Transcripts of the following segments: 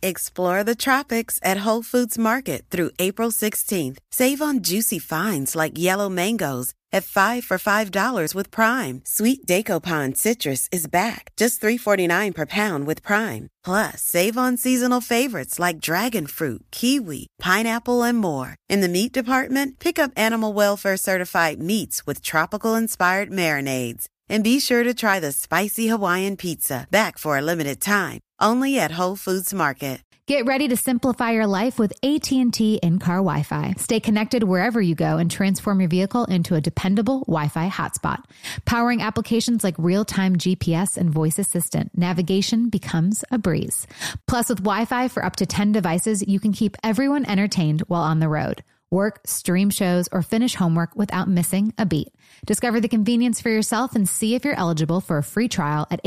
Explore the tropics at Whole Foods Market through April 16th. Save on juicy finds like yellow mangoes at 5 for $5 with Prime. Sweet Dacopan citrus is back, just $3.49 per pound with Prime. Plus, save on seasonal favorites like dragon fruit, kiwi, pineapple, and more. In the meat department, pick up Animal Welfare certified meats with tropical-inspired marinades. And be sure to try the spicy Hawaiian pizza, back for a limited time, only at Whole Foods Market. Get ready to simplify your life with AT&T in-car Wi-Fi. Stay connected wherever you go and transform your vehicle into a dependable Wi-Fi hotspot. Powering applications like real-time GPS and voice assistant, navigation becomes a breeze. Plus, with Wi-Fi for up to 10 devices, you can keep everyone entertained while on the road. Work, stream shows, or finish homework without missing a beat. Discover the convenience for yourself and see if you're eligible for a free trial at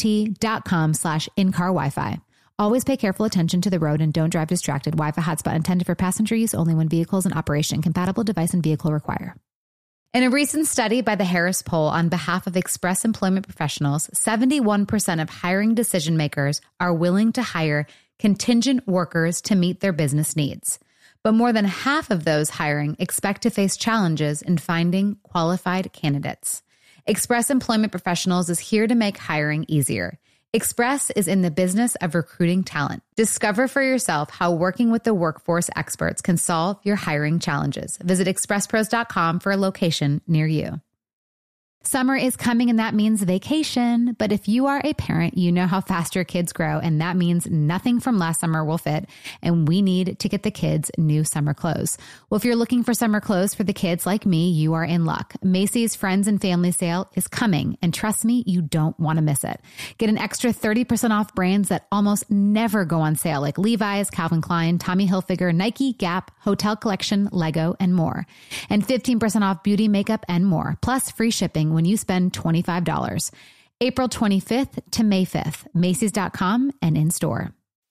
att.com/in-car Wi-Fi. Always pay careful attention to the road and don't drive distracted. Wi-Fi hotspot intended for passenger use only when vehicles in operation. Compatible device and vehicle require. In a recent study by the Harris Poll on behalf of Express Employment Professionals, 71% of hiring decision makers are willing to hire contingent workers to meet their business needs. But more than half of those hiring expect to face challenges in finding qualified candidates. Express Employment Professionals is here to make hiring easier. Express is in the business of recruiting talent. Discover for yourself how working with the workforce experts can solve your hiring challenges. Visit expresspros.com for a location near you. Summer is coming and that means vacation. But if you are a parent, you know how fast your kids grow, and that means nothing from last summer will fit, and we need to get the kids new summer clothes. Well, if you're looking for summer clothes for the kids like me, you are in luck. Macy's Friends and Family Sale is coming, and trust me, you don't want to miss it. Get an extra 30% off brands that almost never go on sale, like Levi's, Calvin Klein, Tommy Hilfiger, Nike, Gap, Hotel Collection, Lego, and more. And 15% off beauty, makeup, and more, plus free shipping when you spend $25. April 25th to May 5th, Macy's.com and in-store.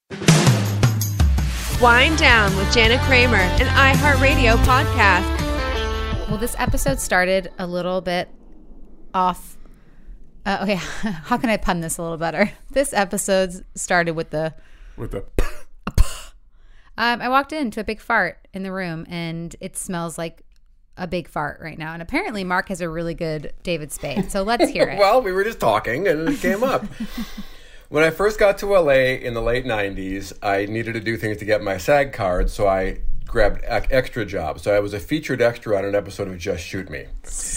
Wind Down with Jana Kramer, an iHeartRadio podcast. Well, this episode started a little bit off. Okay, how can I pun this a little better? This episode started with the... I walked into a big fart in the room, and it smells like a big fart right now. And apparently Mark has a really good David Spade. So let's hear it. Well, we were just talking and it came up. When I first got to LA in the late 90s, I needed to do things to get my SAG card, so I grabbed extra jobs. So I was a featured extra on an episode of Just Shoot Me.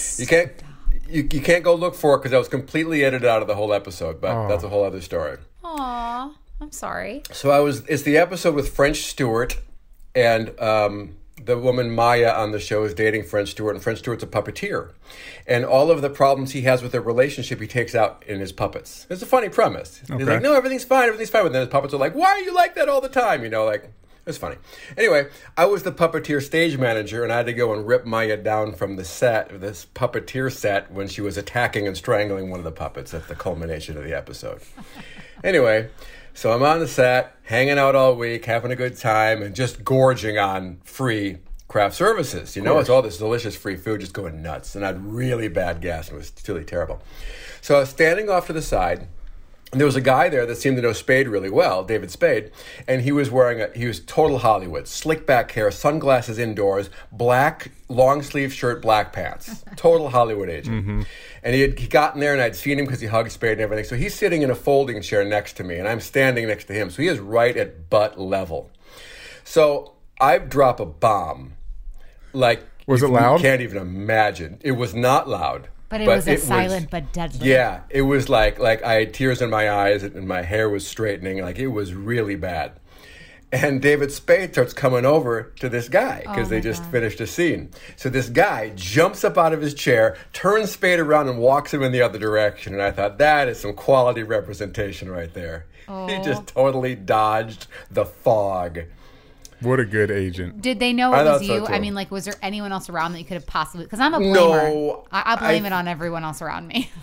You can't go look for it because I was completely edited out of the whole episode, but that's a whole other story. Aw, I'm sorry. So it's the episode with French Stewart, and the woman Maya on the show is dating French Stewart, and French Stewart's a puppeteer. And all of the problems he has with their relationship, he takes out in his puppets. It's a funny premise. Okay. He's like, no, everything's fine. But then his puppets are like, why are you like that all the time? You know, like, it's funny. Anyway, I was the puppeteer stage manager, and I had to go and rip Maya down from the set, this puppeteer set, when she was attacking and strangling one of the puppets at the culmination of the episode. Anyway, so I'm on the set, hanging out all week, having a good time, and just gorging on free craft services. You know, it's all this delicious free food, just going nuts. And I had really bad gas, and it was really terrible. So I was standing off to the side, and there was a guy there that seemed to know Spade really well, David Spade, and he was he was total Hollywood, slick back hair, sunglasses indoors, black long sleeve shirt, black pants, total Hollywood agent. Mm-hmm. And he'd gotten there, and I'd seen him because he hugged Spade and everything. So he's sitting in a folding chair next to me, and I'm standing next to him. So he is right at butt level. So I drop a bomb. Like, was it loud? You can't even imagine. It was not loud. But it was silent but deadly. Yeah, it was like I had tears in my eyes and my hair was straightening. Like, it was really bad. And David Spade starts coming over to this guy because they just finished a scene. So this guy jumps up out of his chair, turns Spade around and walks him in the other direction. And I thought, that is some quality representation right there. He just totally dodged the fog. What a good agent. Did they know it was you? So I mean, like, was there anyone else around that you could have possibly... Because I'm a blamer. No. I blame it on everyone else around me.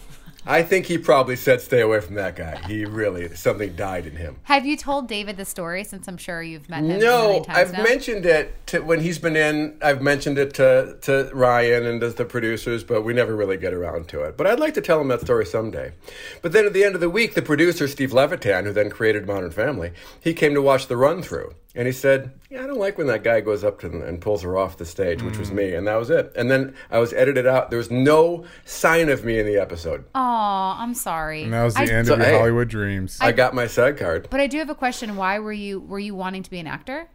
I think he probably said, "Stay away from that guy." He really, something died in him. Have you told David the story, since I'm sure you've met him a No, million times I've now? mentioned it to, when he's been in. I've mentioned it to Ryan and to the producers, but we never really get around to it. But I'd like to tell him that story someday. But then at the end of the week, the producer, Steve Levitan, who then created Modern Family, he came to watch the run-through. And he said, "Yeah, I don't like when that guy goes up to them and pulls her off the stage," which was me. And that was it. And then I was edited out. There was no sign of me in the episode. Aw, I'm sorry. And that was the end of your Hollywood dreams. I got my SAG card. But I do have a question. Why were you wanting to be an actor?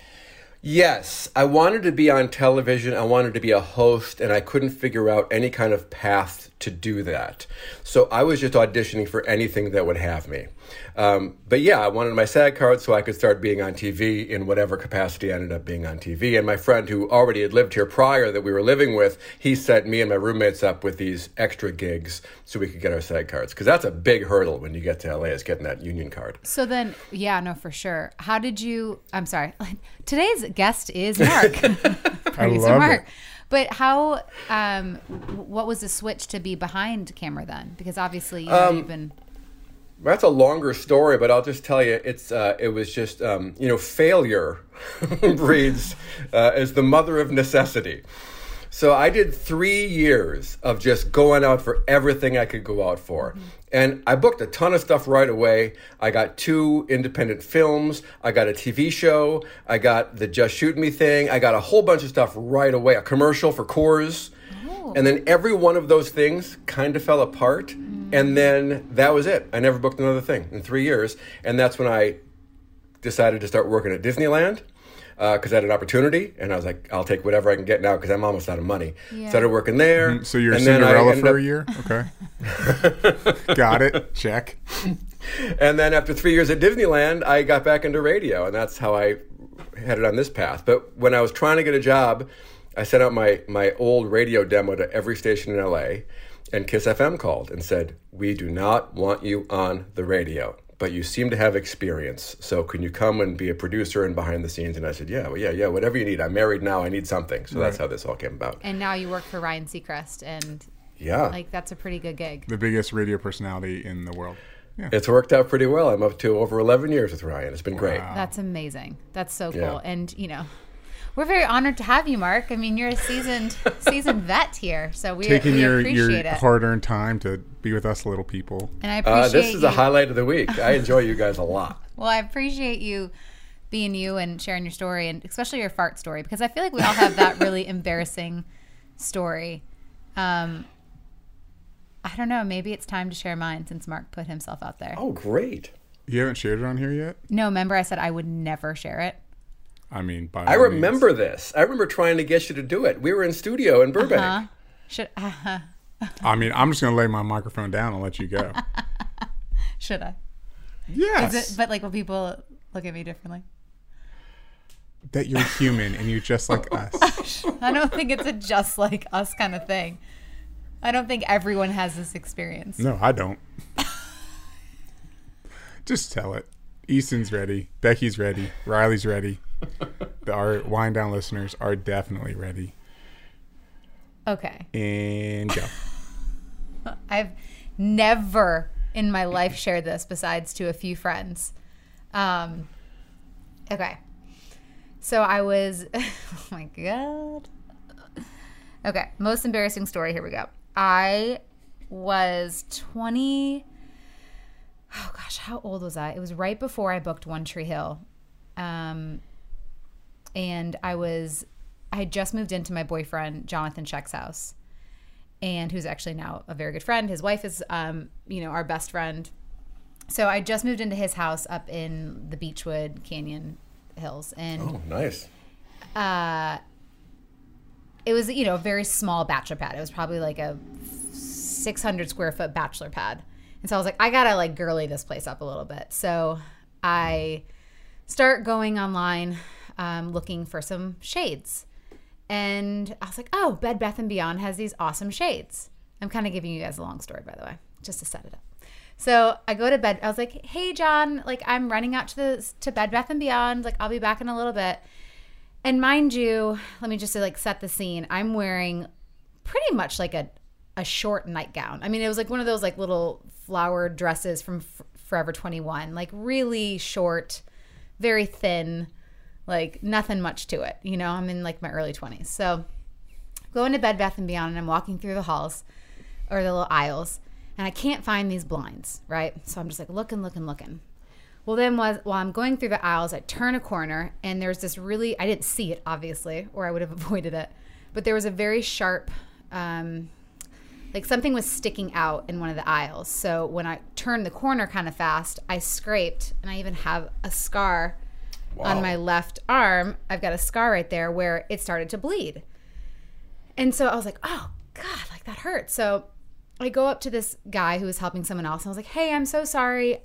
Yes, I wanted to be on television. I wanted to be a host, and I couldn't figure out any kind of path to do that. So I was just auditioning for anything that would have me. But yeah, I wanted my SAG card so I could start being on TV in whatever capacity I ended up being on TV. And my friend who already had lived here prior that we were living with, he set me and my roommates up with these extra gigs so we could get our SAG cards. Because that's a big hurdle when you get to LA, is getting that union card. So then, yeah, no, for sure. How did you, I'm sorry, today's guest is Mark. I love Mark. it. But how, what was the switch to be behind camera then? Because obviously, you've been... That's a longer story, but I'll just tell you, it was just, failure breeds is the mother of necessity. So I did 3 years of just going out for everything I could go out for. Mm-hmm. And I booked a ton of stuff right away. I got 2 independent films. I got a TV show. I got the Just Shoot Me thing. I got a whole bunch of stuff right away. A commercial for Coors. Oh. And then every one of those things kind of fell apart. Mm-hmm. And then that was it. I never booked another thing in 3 years. And that's when I decided to start working at Disneyland. Because I had an opportunity, and I was like, I'll take whatever I can get now because I'm almost out of money. Yeah. Started working there. Mm-hmm. So you're Cinderella for a year? Okay. Got it. Check. And then after 3 years at Disneyland, I got back into radio, and that's how I headed on this path. But when I was trying to get a job, I sent out my old radio demo to every station in LA, and Kiss FM called and said, "We do not want you on the radio, but you seem to have experience. So can you come and be a producer and behind the scenes?" And I said, yeah, whatever you need. I'm married now. I need something. So that's how this all came about. And now you work for Ryan Seacrest, and that's a pretty good gig. The biggest radio personality in the world. Yeah. It's worked out pretty well. I'm up to over 11 years with Ryan. It's been great. That's amazing. That's so cool. Yeah. And, we're very honored to have you, Mark. I mean, you're a seasoned vet here, so we appreciate your it. hard-earned time to be with us little people. And I appreciate this is a highlight of the week. I enjoy you guys a lot. Well, I appreciate you being you and sharing your story, and especially your fart story, because I feel like we all have that really embarrassing story. I don't know. Maybe it's time to share mine since Mark put himself out there. Oh, great. You haven't shared it on here yet? No, remember I said I would never share it? I mean, I remember this. I remember trying to get you to do it. We were in studio in Burbank. I mean, I'm just going to lay my microphone down and let you go. Should I? Yes. But will people look at me differently? That you're human and you're just like us. I don't think it's a just like us kind of thing. I don't think everyone has this experience. No, I don't. Just tell it. Easton's ready. Becky's ready. Riley's ready. Our Wind Down listeners are definitely ready. Okay. And go. I've never in my life shared this besides to a few friends. Okay. So I was, oh my God. Okay. Most embarrassing story. Here we go. I was 20. Oh gosh, how old was I? It was right before I booked One Tree Hill. And I had just moved into my boyfriend, Jonathan Sheck's house, and who's actually now a very good friend. His wife is, our best friend. So I just moved into his house up in the Beechwood Canyon Hills. And oh, nice. It was, a very small bachelor pad. It was probably like a 600 square foot bachelor pad. And so I was like, I gotta girly this place up a little bit. So I start going online, looking for some shades. And I was like, oh, Bed Bath & Beyond has these awesome shades. I'm kind of giving you guys a long story, by the way, just to set it up. So I go to bed. I was like, hey, John, I'm running out to Bed Bath & Beyond. I'll be back in a little bit. And mind you, let me just set the scene. I'm wearing pretty much a a short nightgown. I mean, it was like one of those like little flower dresses from Forever 21, like really short, very thin, like nothing much to it. You know, I'm in like my early 20s. So going to Bed Bath & Beyond, and I'm walking through the halls or the little aisles, and I can't find these blinds, right? So I'm just like looking. Well, then while I'm going through the aisles, I turn a corner, and there's this really, I didn't see it, obviously, or I would have avoided it, but there was a very sharp, like something was sticking out in one of the aisles. So when I turned the corner kind of fast, I scraped, and I even have a scar on my left arm. I've got a scar right there where it started to bleed. And so I was like, oh, God, like that hurts. So I go up to this guy who was helping someone else, and I was like, hey, I'm so sorry.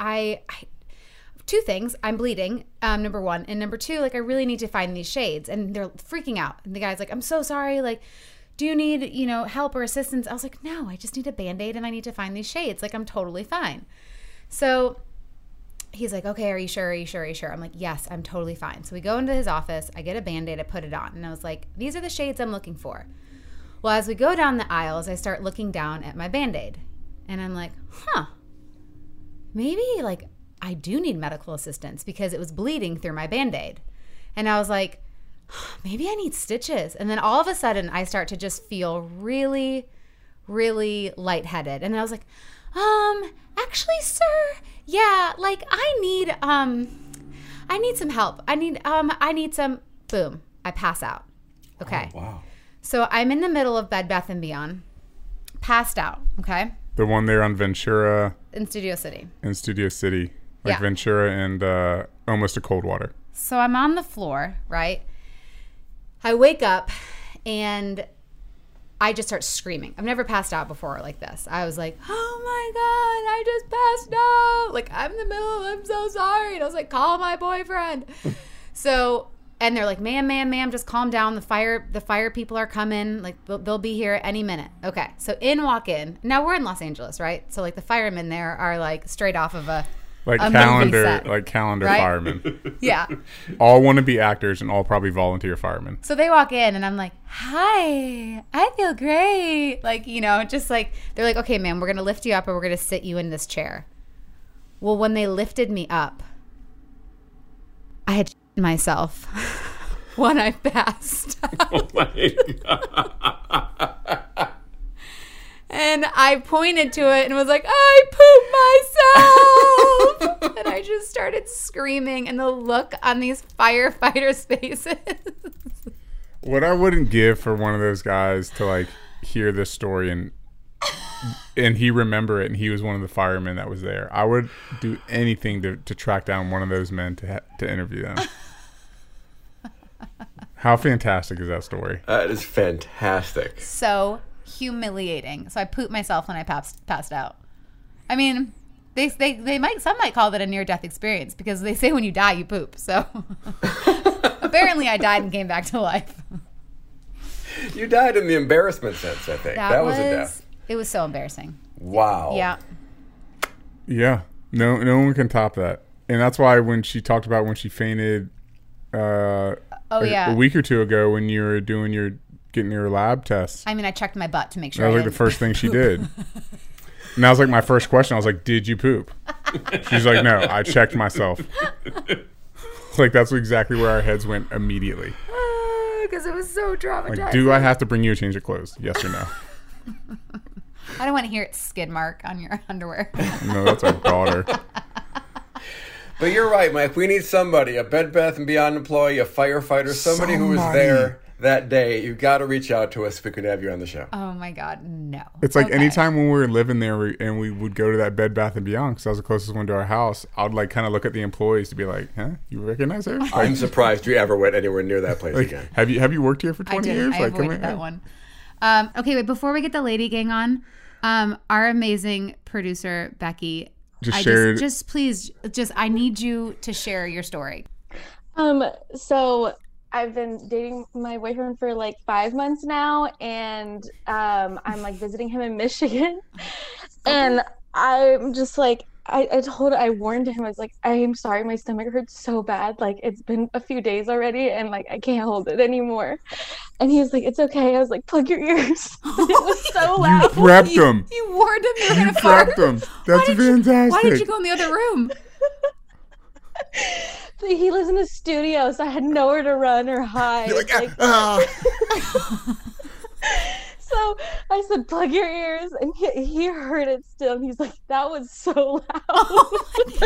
Two things. I'm bleeding, number one. And number two, like, I really need to find these shades. And they're freaking out. And the guy's like, I'm so sorry. Like, do you need, help or assistance? I was like, no, I just need a Band-Aid and I need to find these shades. Like, I'm totally fine. So he's like, okay, are you sure? I'm like, yes, I'm totally fine. So we go into his office. I get a Band-Aid. I put it on. And I was like, these are the shades I'm looking for. Well, as we go down the aisles, I start looking down at my Band-Aid. And I'm like, maybe, like, I do need medical assistance because it was bleeding through my Band-Aid. And I was like, maybe I need stitches. And then all of a sudden, I start to just feel really, really lightheaded. And then I was like, actually, sir, yeah, like, I need some help. I need some, boom, I pass out. Okay. Oh, wow. So I'm in the middle of Bed Bath & Beyond, passed out, okay? The one there on Ventura. In Studio City. Like, yeah. Ventura and almost to Coldwater. So I'm on the floor, right? I wake up and I just start screaming. I've never passed out before like this. I was like, oh my God, I just passed out. Like, I'm so sorry. And I was like, call my boyfriend. And they're like, ma'am, just calm down. The fire people are coming. Like, they'll be here any minute. Okay, so walk in. Now, we're in Los Angeles, right? So, like, the firemen there are, like, straight off of a calendar right? Firemen. Yeah. All want to be actors and all probably volunteer firemen. So they walk in, and I'm like, hi, I feel great. Like, just like, they're like, okay, ma'am, we're going to lift you up and we're going to sit you in this chair. Well, when they lifted me up, I had myself when I passed out. Oh my God. And I pointed to it and was like, I pooped myself. And I just started screaming, and the look on these firefighters' faces. What I wouldn't give for one of those guys to, like, hear this story and he remember it, and he was one of the firemen that was there. I would do anything to track down one of those men to interview them. How fantastic is that story? That is fantastic. So humiliating. So I pooped myself when I passed out. I mean, some might call that a near-death experience because they say when you die, you poop. So apparently I died and came back to life. You died in the embarrassment sense, I think. That was a death. It was so embarrassing. Wow. Yeah. Yeah. No one can top that. And that's why when she talked about when she fainted a week or two ago when you were getting your lab tests. I mean, I checked my butt to make sure. That was like the first thing she did. And that was like my first question. I was like, did you poop? She's like, no, I checked myself. Like, that's exactly where our heads went immediately. Because it was so traumatizing. Like, do I have to bring you a change of clothes? Yes or no? I don't want to hear it skid mark on your underwear. No, that's our daughter. But you're right, Mike. We need somebody, a Bed Bath & Beyond employee, a firefighter, somebody who was there that day. You've got to reach out to us if we could have you on the show. Oh, my God, no. It's like anytime when we were living there and we would go to that Bed Bath & Beyond, because that was the closest one to our house, I would, like, kind of look at the employees to be like, huh? You recognize her? Like, I'm surprised you ever went anywhere near that place again. Have you worked here for 20 years? I avoided that one. Okay, wait, before we get the lady gang on, our amazing producer, Becky, I need you to share your story. So I've been dating my boyfriend for like 5 months now, and I'm like visiting him in Michigan, and I'm just like, I warned him. I was like, I am sorry, my stomach hurts so bad. Like, it's been a few days already, and like I can't hold it anymore. And he was like, it's okay. I was like, plug your ears. It was so You loud. prepped him. You warned him you were You going to fart. prepped him. That's fantastic. Why did you go in the other room? He lives in a studio, so I had nowhere to run or hide. You're like, So I said, plug your ears, and he heard it still, and he's like, that was so loud.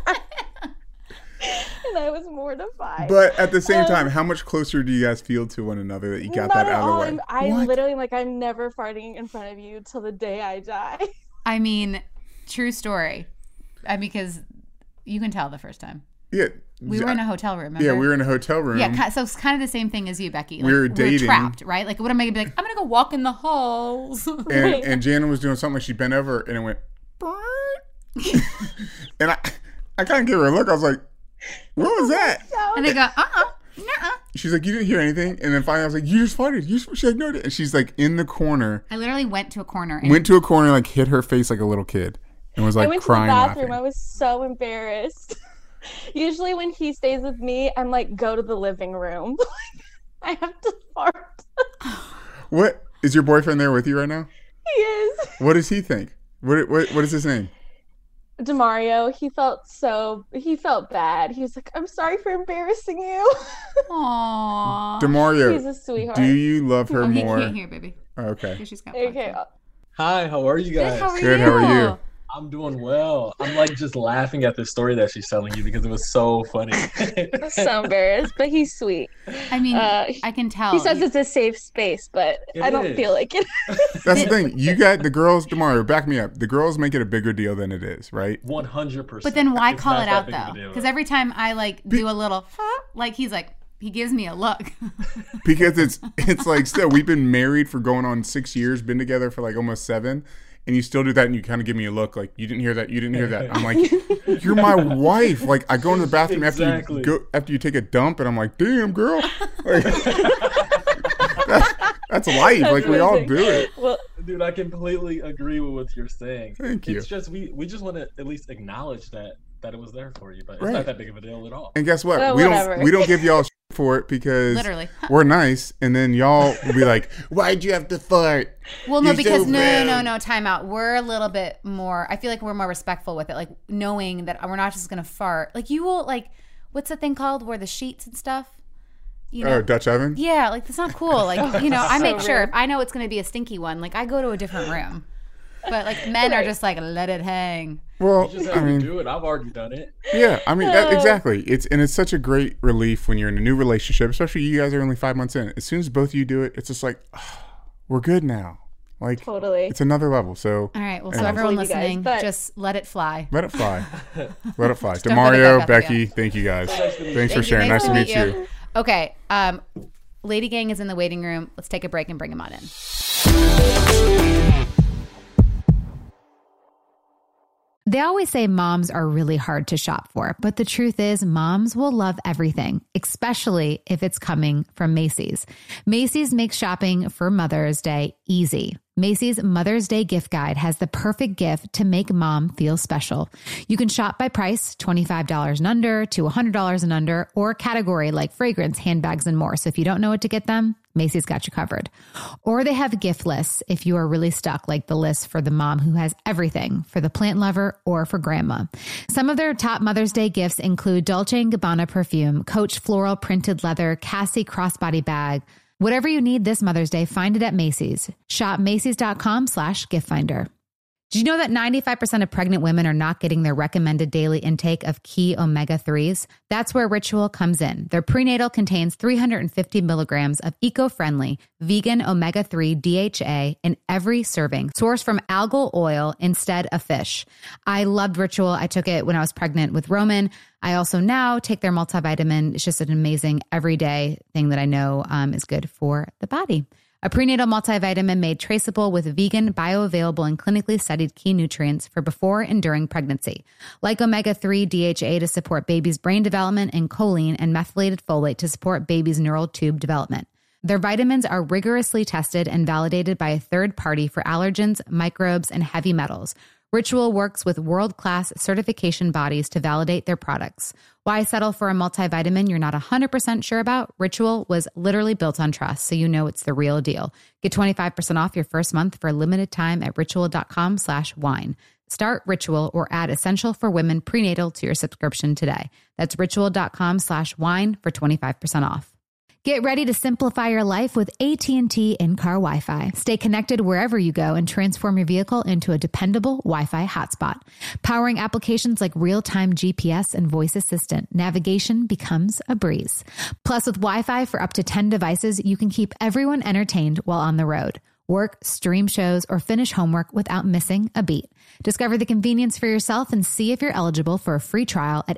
And I was mortified. But at the same time, how much closer do you guys feel to one another that you got that out of the way? I What? literally am like, I'm never farting in front of you till the day I die. I mean, true story. Because you can tell the first time. Yeah. We were in a hotel room, remember? Yeah, we were in a hotel room. Yeah, so it's kind of the same thing as you, Becky. Like, We were dating. We're trapped, right? Like, what am I going to be like? I'm going to go walk in the halls. And Jana was doing something like she bent over and it went, and I kind of gave her a look. I was like, what was that? And they go, nuh-uh. She's like, you didn't hear anything? And then finally I was like, you just farted. She's like, no. And she's like in the corner. I literally went to a corner. And Went to a corner, like hit her face like a little kid. And was like I went crying, to the bathroom. laughing. I was so embarrassed. Usually when he stays with me, I'm like, go to the living room. I have to fart. What? Is your boyfriend there with you right now? He is. What does he think? What is his name? Demario, he felt bad. He was like, I'm sorry for embarrassing you. Aww. Demario, He's a sweetheart. do you love her He more? can't hear, baby. Oh, okay. She's got Okay. Hi, how are you guys? Good, how are Good, you? how are you? I'm doing well. I'm like just laughing at the story that she's telling you because it was so funny. I'm so embarrassed, but he's sweet. I mean, I can tell. He says it's a safe space, but I don't is. feel like it. That's the thing. You got the girls, Demario, back me up. The girls make it a bigger deal than it is, right? 100%. But then why It's call not it that out, big of a though? deal. Because every time I, like, do a little, like, he's like, he gives me a look. Because it's like still, we've been married for going on 6 years, been together for like almost 7. And you still do that, and you kind of give me a look like, you didn't hear that, you didn't hear that. I'm like, you're my wife. Like, I go into the bathroom Exactly. after you take a dump, and I'm like, damn, girl. Like, that's life. Like, we all do it. Well, Dude, I completely agree with what you're saying. Thank you. It's just we just want to at least acknowledge that it was there for you, but it's Right. not that big of a deal at all. And guess what? Well, we whatever. don't give y'all shit for it because Literally. we're nice, and then y'all will be like, why'd you have to fart? Well, no, You're because so rude. no, time out. We're a little bit more, I feel like we're more respectful with it, like knowing that we're not just going to fart. Like you will, like, what's the thing called where the sheets and stuff? You know? Oh, Dutch oven? Yeah, like that's not cool. Like, you know, I So make sure rude. if I know it's going to be a stinky one, like I go to a different room. But like men are just like, let it hang. Well, You just I have to mean, do it. I've already done it. yeah, I mean, exactly. It's such a great relief when you're in a new relationship, especially you guys are only 5 months in. As soon as both of you do it, it's just like, we're good now. Like, totally. it's another level. So All right. Well, so And- everyone believe you guys, listening, but- just let it fly. let it fly. Let it fly. don't put it Demario, back up Becky, again. thank you guys. nice to meet you. Thanks for Thank you. sharing. Nice Nice to to meet meet you. Okay. Lady Gang is in the waiting room. Let's take a break and bring him on in. They always say moms are really hard to shop for, but the truth is moms will love everything, especially if it's coming from Macy's. Macy's makes shopping for Mother's Day easy. Macy's Mother's Day gift guide has the perfect gift to make mom feel special. You can shop by price, $25 and under to $100 and under, or category like fragrance, handbags, and more. So if you don't know what to get them, Macy's got you covered. Or they have gift lists if you are really stuck, like the list for the mom who has everything, for the plant lover or for grandma. Some of their top Mother's Day gifts include Dolce & Gabbana perfume, Coach floral printed leather, Cassie crossbody bag. Whatever you need this Mother's Day, find it at Macy's. Shop Macy's.com/gift finder. Did you know that 95% of pregnant women are not getting their recommended daily intake of key omega-3s? That's where Ritual comes in. Their prenatal contains 350 milligrams of eco-friendly vegan omega-3 DHA in every serving, sourced from algal oil instead of fish. I loved Ritual. I took it when I was pregnant with Roman. I also now take their multivitamin. It's just an amazing everyday thing that I know is good for the body. A prenatal multivitamin made traceable with vegan, bioavailable, and clinically studied key nutrients for before and during pregnancy, like omega-3 DHA to support baby's brain development and choline and methylated folate to support baby's neural tube development. Their vitamins are rigorously tested and validated by a third party for allergens, microbes, and heavy metals. Ritual works with world-class certification bodies to validate their products. Why settle for a multivitamin you're not 100% sure about? Ritual was literally built on trust, so you know it's the real deal. Get 25% off your first month for a limited time at ritual.com/wine. Start Ritual or add Essential for Women prenatal to your subscription today. That's ritual.com/wine for 25% off. Get ready to simplify your life with AT&T in-car Wi-Fi. Stay connected wherever you go and transform your vehicle into a dependable Wi-Fi hotspot. Powering applications like real-time GPS and voice assistant, navigation becomes a breeze. Plus, with Wi-Fi for up to 10 devices, you can keep everyone entertained while on the road. Work, stream shows, or finish homework without missing a beat. Discover the convenience for yourself and see if you're eligible for a free trial at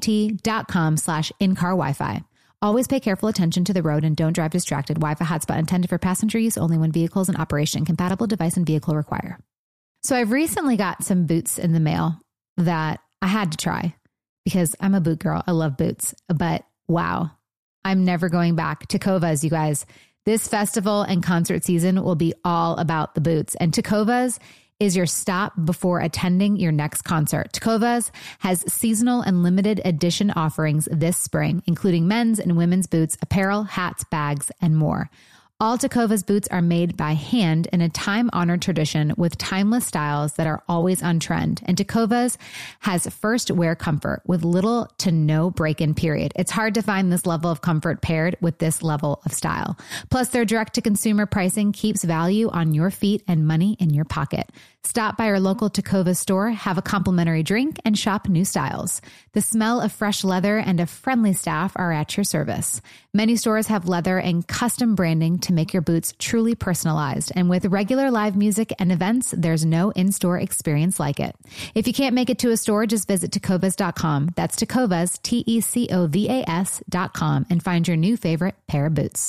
att.com/in-car Wi-Fi. Always pay careful attention to the road and don't drive distracted. Wi-Fi hotspot intended for passenger use only when vehicles in operation. Compatible device and vehicle require. So I've recently got some boots in the mail that I had to try because I'm a boot girl. I love boots. But wow, I'm never going back. Tecovas, you guys. This festival and concert season will be all about the boots. And Tecovas is your stop before attending your next concert. Tecovas has seasonal and limited edition offerings this spring, including men's and women's boots, apparel, hats, bags, and more. All Tecovas boots are made by hand in a time-honored tradition with timeless styles that are always on trend. And Tecovas has first wear comfort with little to no break-in period. It's hard to find this level of comfort paired with this level of style. Plus, their direct-to-consumer pricing keeps value on your feet and money in your pocket. Stop by your local Tecovas store, have a complimentary drink, and shop new styles. The smell of fresh leather and a friendly staff are at your service. Many stores have leather and custom branding to make your boots truly personalized. And with regular live music and events, there's no in-store experience like it. If you can't make it to a store, just visit tecovas.com. That's Tecovas, Tecovas.com, and find your new favorite pair of boots.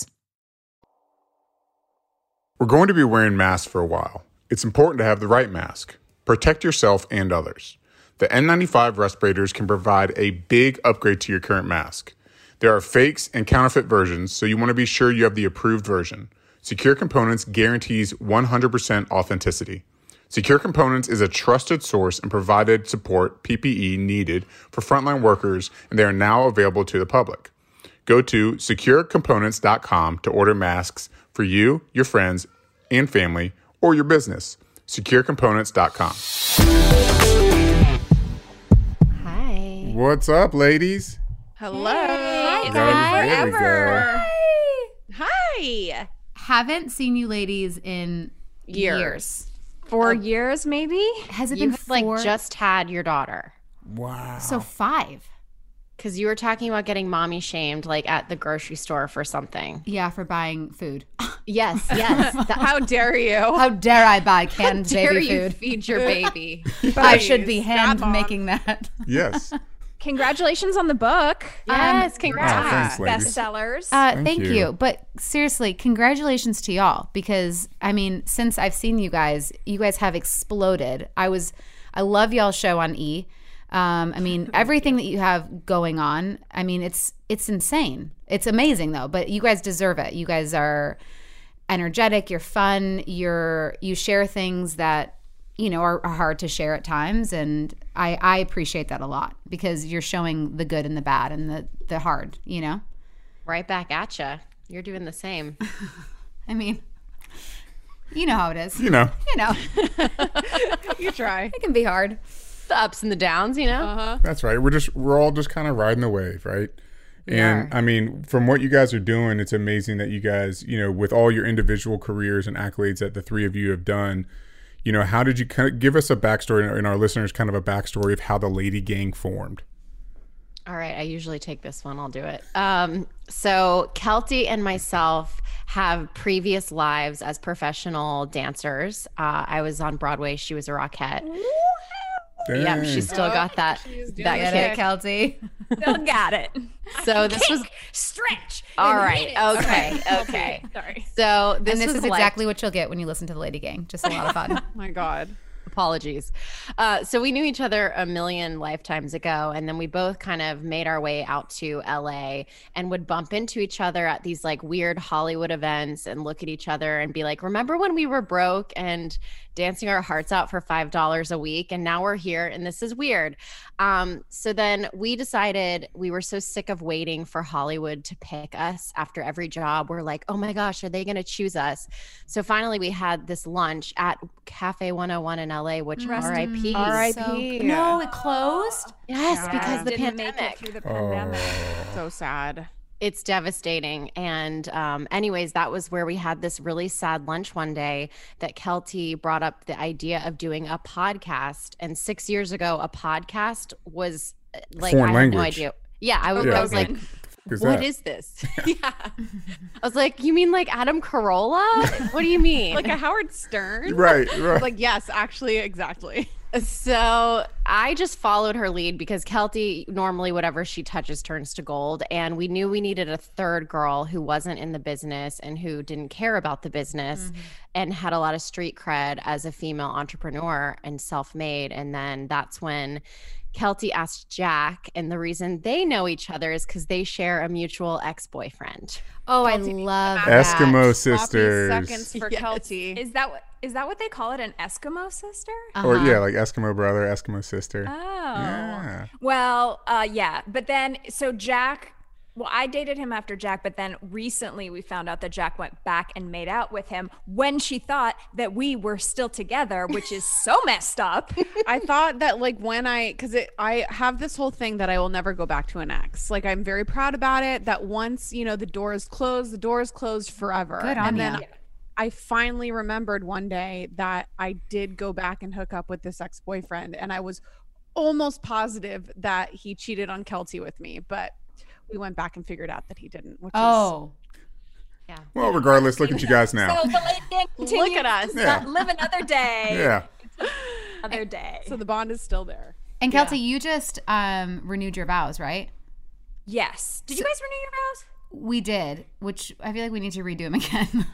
We're going to be wearing masks for a while. It's important to have the right mask. Protect yourself and others. The N95 respirators can provide a big upgrade to your current mask. There are fakes and counterfeit versions, so you want to be sure you have the approved version. Secure Components guarantees 100% authenticity. Secure Components is a trusted source and provided support PPE needed for frontline workers, and they are now available to the public. Go to securecomponents.com to order masks for you, your friends, and family, or your business. securecomponents.com. Hi. What's up, ladies? Hello. Hey, It's guys. been There we forever. go. Hi. Haven't seen you ladies in years. 4 years, maybe? Has it You been had, like 4? just had your daughter Wow. So 5. because you were talking about getting mommy shamed like at the grocery store for something. Yeah, for buying food. Yes, yes. How dare you? How dare I buy canned dare baby you food? feed your baby? I should be Please, hand strap on. making that. Yes. Congratulations on the book. Yes, Oh, congrats. thanks, ladies. Bestsellers. Thank you. you. But seriously, congratulations to y'all because I mean, since I've seen you guys have exploded. I love y'all's show on E. I mean, everything that you have going on. I mean, it's insane. It's amazing though. But you guys deserve it. You guys are energetic. You're fun. You share things that are hard to share at times, and I appreciate that a lot because you're showing the good and the bad and the hard. Right back at you. You're doing the same. I mean, you know how it is. You know. You try. It can be hard. The ups and the downs, That's right. We're all just kind of riding the wave, right? And I mean, from what you guys are doing, it's amazing that you guys, with all your individual careers and accolades that the three of you have done, how did you kind of give us a backstory and our listeners kind of a backstory of how the Lady Gang formed? All right, I usually take this one. I'll do it. So Kelty and myself have previous lives as professional dancers. I was on Broadway. She was a Rockette. Yeah, she's still got that Get it, kick. Kelty. Still got it. So this was Stretch. all right. Okay. Sorry. So And this was is like- exactly what you'll get when you listen to the Lady Gang. Just a lot of fun. Oh my God. Apologies. So we knew each other a million lifetimes ago, and then we both kind of made our way out to LA and would bump into each other at these like weird Hollywood events and look at each other and be like, remember when we were broke and dancing our hearts out for $5 a week, and now we're here and this is weird. So then we decided we were so sick of waiting for Hollywood to pick us after every job. We're like, oh my gosh, are they going to choose us? So finally we had this lunch at Cafe 101 in LA, which RIP. RIP. No, it closed? Yes, because the Didn't make pandemic. it through the pandemic. So sad. It's devastating. And anyways, that was where we had this really sad lunch one day that Kelty brought up the idea of doing a podcast. And 6 years ago, a podcast was like, Foreign I had no language. idea. Yeah, I was like, Is what that? is this? Yeah. I was like, you mean like Adam Carolla? What do you mean? Like a Howard Stern? Right. Like, yes, actually, exactly. So I just followed her lead because Kelty, normally whatever she touches turns to gold. And we knew we needed a third girl who wasn't in the business and who didn't care about the business and had a lot of street cred as a female entrepreneur and self-made. And then that's when Kelty asked Jack, and the reason they know each other is because they share a mutual ex-boyfriend. Oh, I love that. Eskimo sisters. Seconds for Yes. Kelty. Is that what they call it? An Eskimo sister? Or yeah, like Eskimo brother, Eskimo sister. Oh. Yeah. Well, yeah. But then, so Jack, well, I dated him after Jack, but then recently we found out that Jack went back and made out with him when she thought that we were still together, which is so messed up. I thought that like when I have this whole thing that I will never go back to an ex. Like I'm very proud about it that once, the door is closed forever. Good on and then you. I finally remembered one day that I did go back and hook up with this ex-boyfriend, and I was almost positive that he cheated on Kelty with me, but we went back and figured out that he didn't, which Oh. Yeah. Well, regardless, look at you guys now. So the lady continues Look at us. to Yeah. live another day. Yeah. Another day. so the bond is still there. And Kelty, you just renewed your vows, right? Yes. Did you guys renew your vows? We did, which I feel like we need to redo them again.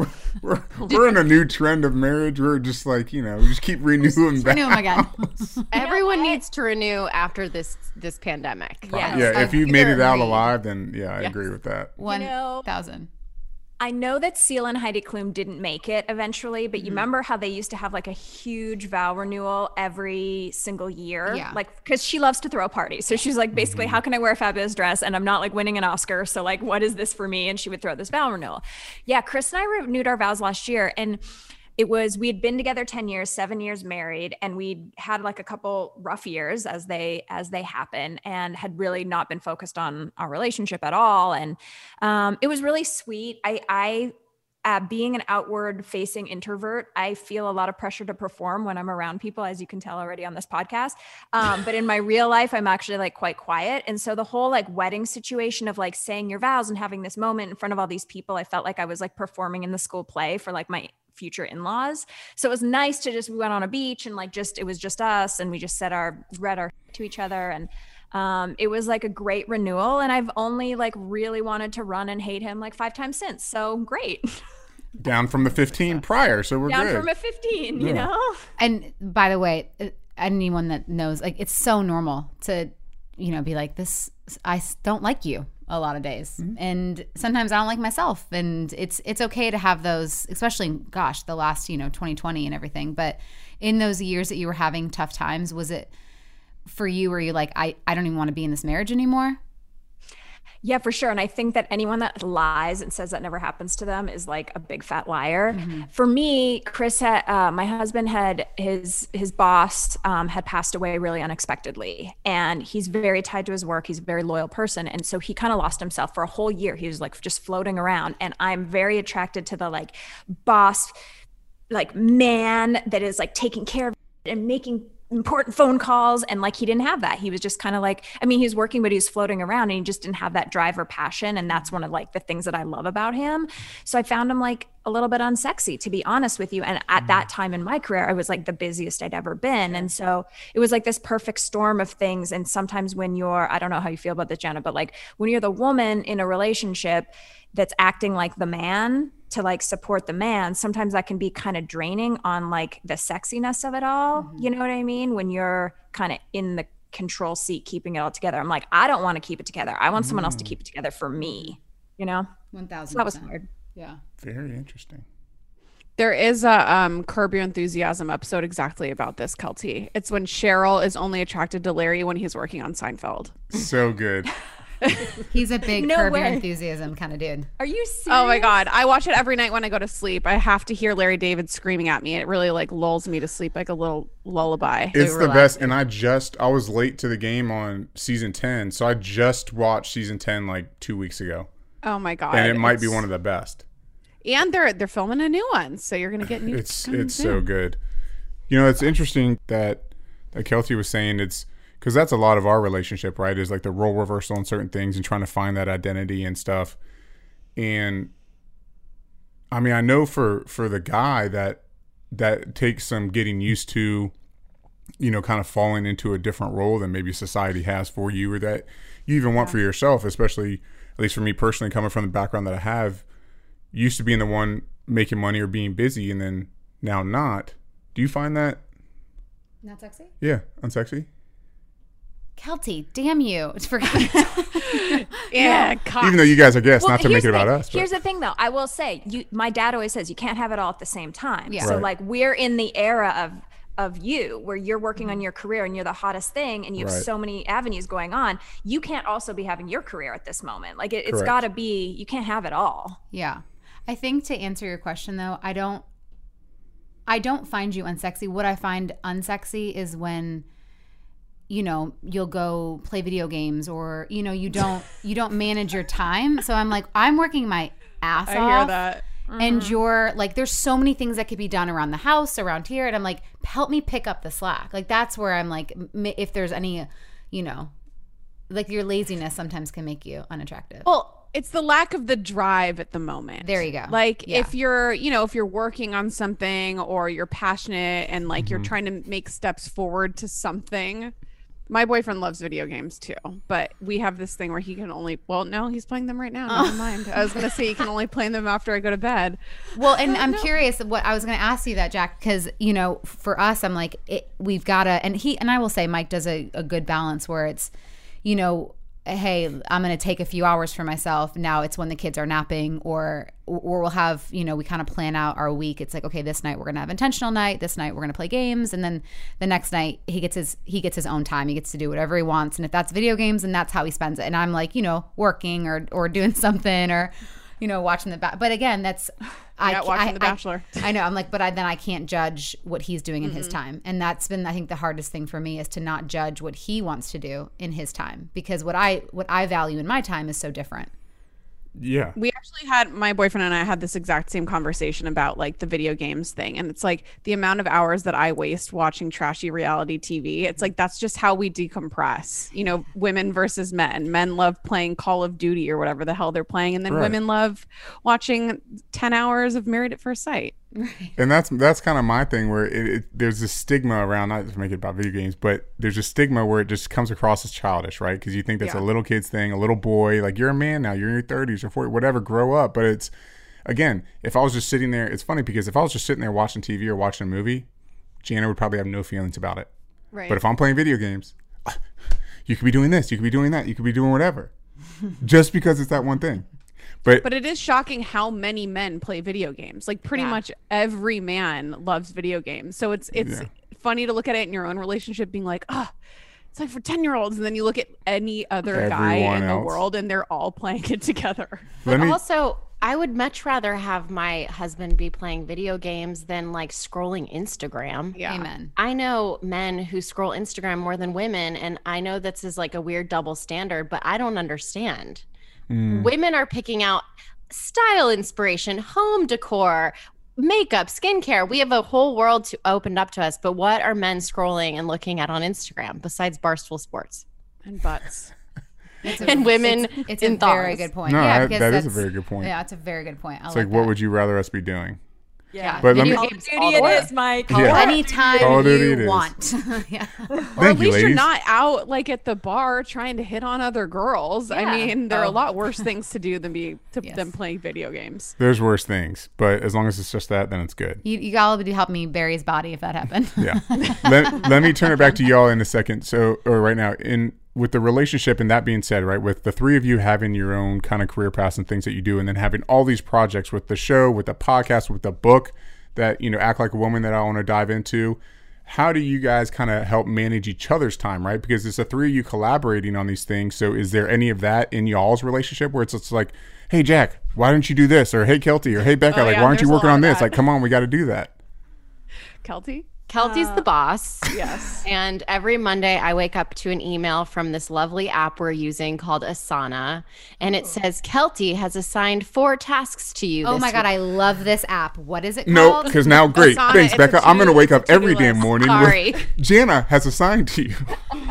We're in a new trend of marriage. We're just like, we just keep renewing back. Renew them again. Everyone needs to renew after this pandemic. Yes. Yeah, if you made it out agreed. alive, then yeah, I agree with that. 1,000. I know that Seal and Heidi Klum didn't make it eventually, but you remember how they used to have like a huge vow renewal every single year? Yeah. Like, because she loves to throw parties. So she's like, basically, how can I wear a fabulous dress? And I'm not like winning an Oscar. So like, what is this for me? And she would throw this vow renewal. Yeah, Chris and I renewed our vows last year. And we had been together 10 years, 7 years married, and we'd had like a couple rough years as they happen, and had really not been focused on our relationship at all. And it was really sweet. I being an outward facing introvert, I feel a lot of pressure to perform when I'm around people, as you can tell already on this podcast. But in my real life, I'm actually like quite quiet. And so the whole like wedding situation of like saying your vows and having this moment in front of all these people, I felt like I was like performing in the school play for like my future in-laws. So it was nice to we went on a beach and like it was just us, and we just read our to each other. And it was like a great renewal. And I've only like really wanted to run and hate him like 5 times since. So great. Down from the 15 prior, so we're Down good. from a 15, you know? And by the way, anyone that knows, like, it's so normal to, be like, this, I don't like you a lot of days. And sometimes I don't like myself. And it's okay to have those, especially, gosh, the last, 2020 and everything. But in those years that you were having tough times, was it for you, were you like, I don't even want to be in this marriage anymore? Yeah, for sure. And I think that anyone that lies and says that never happens to them is like a big fat liar. For me, Chris had, my husband had his boss had passed away really unexpectedly, and he's very tied to his work. He's a very loyal person. And so he kind of lost himself for a whole year. He was like just floating around, and I'm very attracted to the like boss, like man that is like taking care of it and making important phone calls. And like, he didn't have that. He was just kind of like, he was working, but he was floating around, and he just didn't have that drive or passion. And that's one of like the things that I love about him. So I found him like a little bit unsexy, to be honest with you. And at that time in my career, I was like the busiest I'd ever been. And so it was like this perfect storm of things. And sometimes when I don't know how you feel about this, Jenna, but like when you're the woman in a relationship that's acting like the man, to like support the man, sometimes that can be kind of draining on like the sexiness of it all. You know what I mean? When you're kind of in the control seat, keeping it all together. I'm like, I don't want to keep it together. I want someone else to keep it together for me, you know? 1,000%. So that was hard. Yeah. Very interesting. There is a Curb Your Enthusiasm episode exactly about this, Kelty. It's when Cheryl is only attracted to Larry when he's working on Seinfeld. So good. He's a big No Curb Your way. Enthusiasm kind of dude. Are you serious? Oh my God. I watch it every night when I go to sleep. I have to hear Larry David screaming at me. It really like lulls me to sleep like a little lullaby. It's the best. And I was late to the game on season 10. So I just watched season 10 like 2 weeks ago. Oh my God. And it might be one of the best. And they're filming a new one. So you're going to get new. It's so good. You know, it's interesting that Kelty was saying it's because that's a lot of our relationship, right? Is like the role reversal on certain things and trying to find that identity and stuff. And I mean, I know for the guy that takes some getting used to, you know, kind of falling into a different role than maybe society has for you or that you even want for yourself, especially, at least for me personally, coming from the background that I have, used to being the one making money or being busy and then now not. Do you find that? Not sexy? Yeah, unsexy? Kelty, damn you. It's for Yeah, gosh. Even though you guys are guests, Well, not to make here's it the about thing. us. Here's the thing, though. I will say, my dad always says you can't have it all at the same time. Yeah. So, Right. like, we're in the era of you where you're working on your career and you're the hottest thing and you have Right. so many avenues going on. You can't also be having your career at this moment. Like, it's Correct. got to be. You can't have it all. Yeah. I think to answer your question though, I don't find you unsexy. What I find unsexy is when, you know, you'll go play video games or, you know, you don't manage your time. So I'm like, I'm working my ass off. I hear that. And you're like, there's so many things that could be done around the house, around here. And I'm like, help me pick up the slack. Like, that's where I'm like, if there's any, you know, like your laziness sometimes can make you unattractive. Well, it's the lack of the drive at the moment. There you go. Like Yeah. if you're, you know, if you're working on something or you're passionate and like you're trying to make steps forward to something. My boyfriend loves video games too, but we have this thing where he can only, well, no, he's playing them right now. Never mind. I was going to say he can only play them after I go to bed. Well, and I'm curious what I was going to ask you that, Jack, because, you know, for us, I'm like, we've got to, and I will say Mike does a good balance where it's, you know, hey, I'm going to take a few hours for myself. Now it's when the kids are napping or we'll have, you know, we kind of plan out our week. It's like, okay, this night we're going to have intentional night. This night we're going to play games. And then the next night he gets his own time. He gets to do whatever he wants. And if that's video games, then that's how he spends it. And I'm like, you know, working or doing something or, you know, watching but again, that's watching The Bachelor. I know. I'm like, but then I can't judge what he's doing in his time. And that's been, I think, the hardest thing for me is to not judge what he wants to do in his time, because what I value in my time is so different. Yeah. We actually had, my boyfriend and I had this exact same conversation about like the video games thing. And it's like the amount of hours that I waste watching trashy reality TV. It's like, that's just how we decompress, you know, women versus men. Men love playing Call of Duty or whatever the hell they're playing. And then Right. women love watching 10 hours of Married at First Sight. And that's kind of my thing where there's a stigma around, not to make it about video games, but there's a stigma where it just comes across as childish, right? Because you think that's a little kid's thing, a little boy, like you're a man now, you're in your 30s or 40s, whatever, grow up. But it's, again, if I was just sitting there, it's funny because if I was just sitting there watching TV or watching a movie, Jana would probably have no feelings about it. Right. But if I'm playing video games, you could be doing this, you could be doing that, you could be doing whatever, just because it's that one thing. But it is shocking how many men play video games. Like pretty much every man loves video games. So it's funny to look at it in your own relationship being like, oh, it's like for 10-year-olds. And then you look at any other guy in the world and they're all playing it together. But also, I would much rather have my husband be playing video games than like scrolling Instagram. Yeah. Amen. I know men who scroll Instagram more than women, and I know this is like a weird double standard, but I don't understand. Women are picking out style inspiration, home decor, makeup, skincare. We have a whole world opened up to us, but what are men scrolling and looking at on Instagram besides Barstool Sports? And butts. And women It's in a very thongs. good point. No, yeah, because that is a that's very good point. Yeah, it's a very good point. It's like, what would you rather us be doing? Yeah. But let me, Call of Duty it is, Mike. Yeah. Anytime Call of Duty it you is. want. Yeah. Or at Thank you, least you're ladies. not out like at the bar trying to hit on other girls. I Yeah. mean, there are a Oh. lot worse things to do than Yes. than playing video games. There's worse things, but as long as it's just that, then it's good. You gotta help me bury his body if that happened. Yeah. let me turn it back to y'all in a second. So, or right now, with the relationship and that being said, right, with the three of you having your own kind of career paths and things that you do, and then having all these projects with the show, with the podcast, with the book that, Act Like a Woman that I want to dive into, how do you guys kind of help manage each other's time, right? Because it's the three of you collaborating on these things. So is there any of that in y'all's relationship where it's just like, hey, Jack, why don't you do this? Or hey, Kelty, or hey, Becca, why aren't you there's a working lot on of this? that. Like, come on, we got to do that. Kelty? Kelty's the boss. Yes. And every Monday, I wake up to an email from this lovely app we're using called Asana. And it says, Kelty has assigned 4 tasks to you. Oh this my God, week." I love this app. What is it No, called? because now, great. Asana, Thanks, it's Becca. a I'm going to wake up to-do every damn list. morning Sorry. with Jana has assigned to you.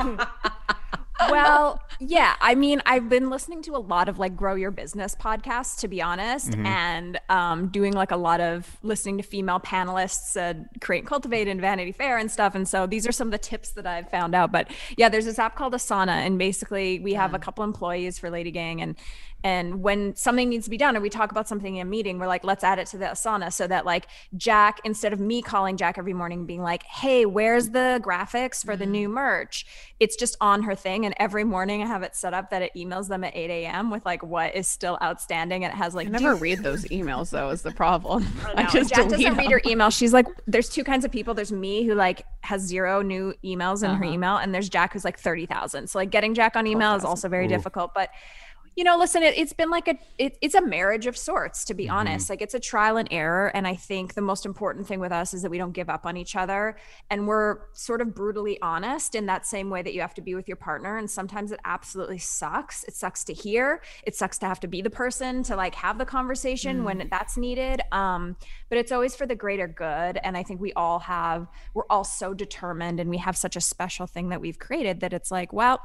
Well, yeah. I mean, I've been listening to a lot of like grow your business podcasts, to be honest, and doing like a lot of listening to female panelists at Create and Cultivate and Vanity Fair and stuff. And so these are some of the tips that I've found out. But yeah, there's this app called Asana, and basically we have a couple employees for Lady Gang, and when something needs to be done or we talk about something in a meeting, we're like, let's add it to the Asana so that like Jack, instead of me calling Jack every morning being like, hey, where's the graphics for the new merch? It's just on her thing. And every morning I have it set up that it emails them at 8 a.m. with like what is still outstanding. And it has like, I never read those emails though, is the problem. I no, just Jack delete doesn't read them. her email. She's like, there's 2 kinds of people. There's me who like has 0 new emails in her email, and there's Jack who's like 30,000. So like getting Jack on email is also very difficult. But listen, it's been like it's a marriage of sorts, to be honest. Like it's a trial and error. And I think the most important thing with us is that we don't give up on each other. And we're sort of brutally honest in that same way that you have to be with your partner. And sometimes it absolutely sucks. It sucks to hear. It sucks to have to be the person to like have the conversation when that's needed. But it's always for the greater good. And I think we're all so determined, and we have such a special thing that we've created that it's like, well,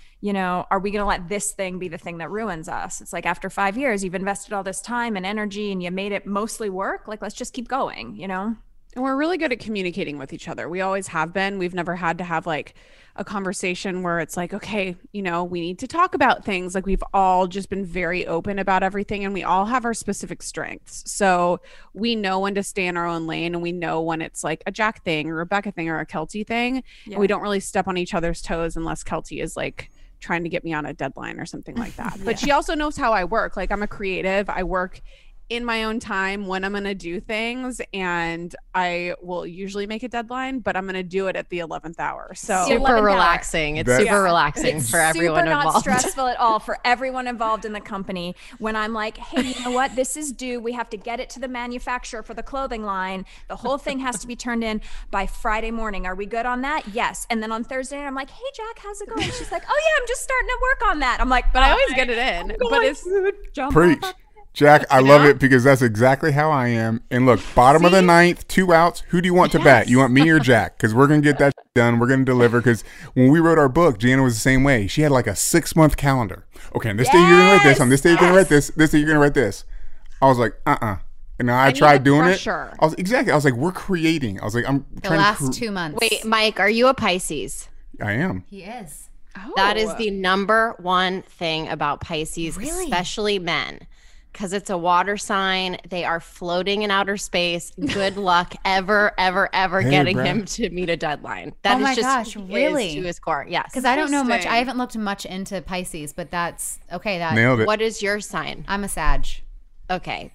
are we going to let this thing be the thing that ruins us? It's like after 5 years, you've invested all this time and energy and you made it mostly work. Like, let's just keep going, And we're really good at communicating with each other. We always have been. We've never had to have like a conversation where it's like, okay, we need to talk about things. Like we've all just been very open about everything, and we all have our specific strengths. So we know when to stay in our own lane, and we know when it's like a Jack thing or a Rebecca thing or a Kelty thing. Yeah. And we don't really step on each other's toes unless Kelty is like trying to get me on a deadline or something like that. But she also knows how I work. Like I'm a creative. I work in my own time when I'm going to do things, and I will usually make a deadline, but I'm going to do it at the 11th hour. So Super 11th hour. relaxing. It's That- super relaxing It's for everyone super not involved. stressful at all for everyone involved in the company. When I'm like, hey, you know what? This is due. We have to get it to the manufacturer for the clothing line. The whole thing has to be turned in by Friday morning. Are we good on that? Yes. And then on Thursday, I'm like, hey, Jack, how's it going? She's like, oh yeah, I'm just starting to work on that. I'm like, but I always get it in. But it's Preach. Jack, I love it because that's exactly how I am. And look, bottom of the 9th, 2 outs. Who do you want to bat? You want me or Jack? Because we're going to get that done. We're going to deliver. Because when we wrote our book, Jana was the same way. She had like a 6-month calendar. Okay, on this day you're going to write this. On this day you're going to write this. This day you're going to write this. I was like, And now I tried doing pressure. it. I was like, we're creating. I was like, I'm The trying last to 2 months. Wait, Mike, are you a Pisces? I am. He is. That is the number one thing about Pisces, Really? especially men. Because it's a water sign. They are floating in outer space. Good luck ever Hey, getting Brad. him to meet a deadline. That Oh is my just gosh, who he really? is to his core. Yes. Because I don't know much. Interesting. I haven't looked much into Pisces, but that's okay. Nailed it. What is your sign? I'm a Sag. Okay,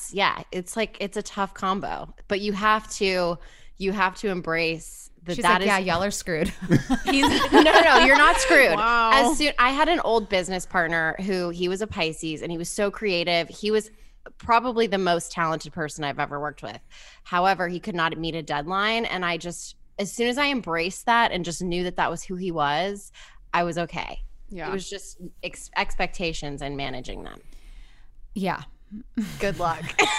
it's like it's a tough combo, but you have to embrace that. She's That like, is yeah, y'all are screwed. no, you're not screwed. Wow. I had an old business partner who he was a Pisces and he was so creative. He was probably the most talented person I've ever worked with. However, he could not meet a deadline, and I just, as soon as I embraced that and just knew that was who he was, I was okay. Yeah. It was just expectations and managing them. yeah. Good luck.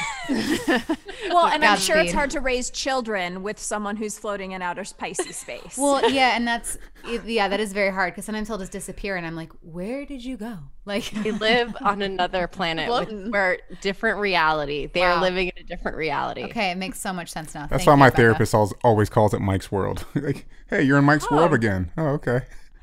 Well, and I'm sure it's Godspeed. hard to raise children with someone who's floating in outer Pisces space. Well, yeah, and that is very hard because sometimes he'll just disappear, and I'm like, where did you go? Like, They live on another planet where different reality. They are Wow. living in a a different reality. Okay, it makes so much sense now. That's Thank why you, my Becca. therapist always calls it Mike's World. Like, hey, you're in Mike's World again. Oh, okay.